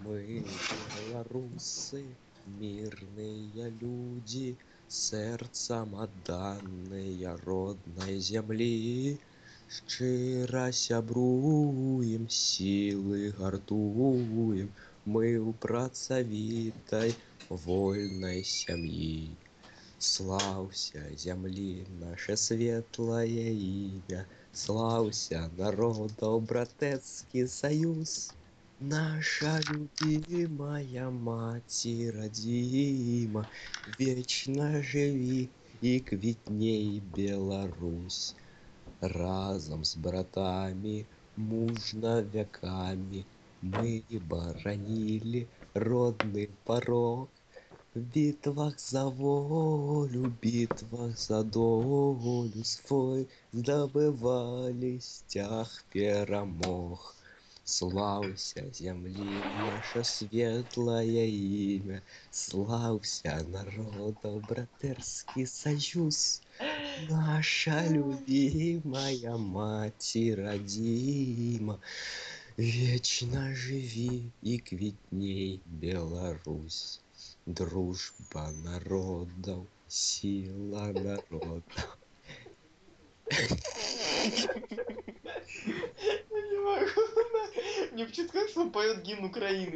Мы, белорусы, мирные люди, сердцем отданные родной земли. Шчыра сябруем, силы гартуем, мы у працавітай вольной сям'і. Слаўся зямлі наше светлое имя, слаўся народов братэцкі союз. Наша любимая маці радзіма, вечна жыві і квітней Беларусь. Разом с братами мужна веками мы баранили родный порог. В битвах за волю, битвах за долю свой здобывали стяг перамог. Слаўся зямлі наше светлое имя, слаўся народов братэрскі союз. Наша любимая маці радзіма, вечно живи и квітней Беларусь. Дружба народов, сила народов. Я не могу. Мне почему-то кажется, он поет гимн Украины.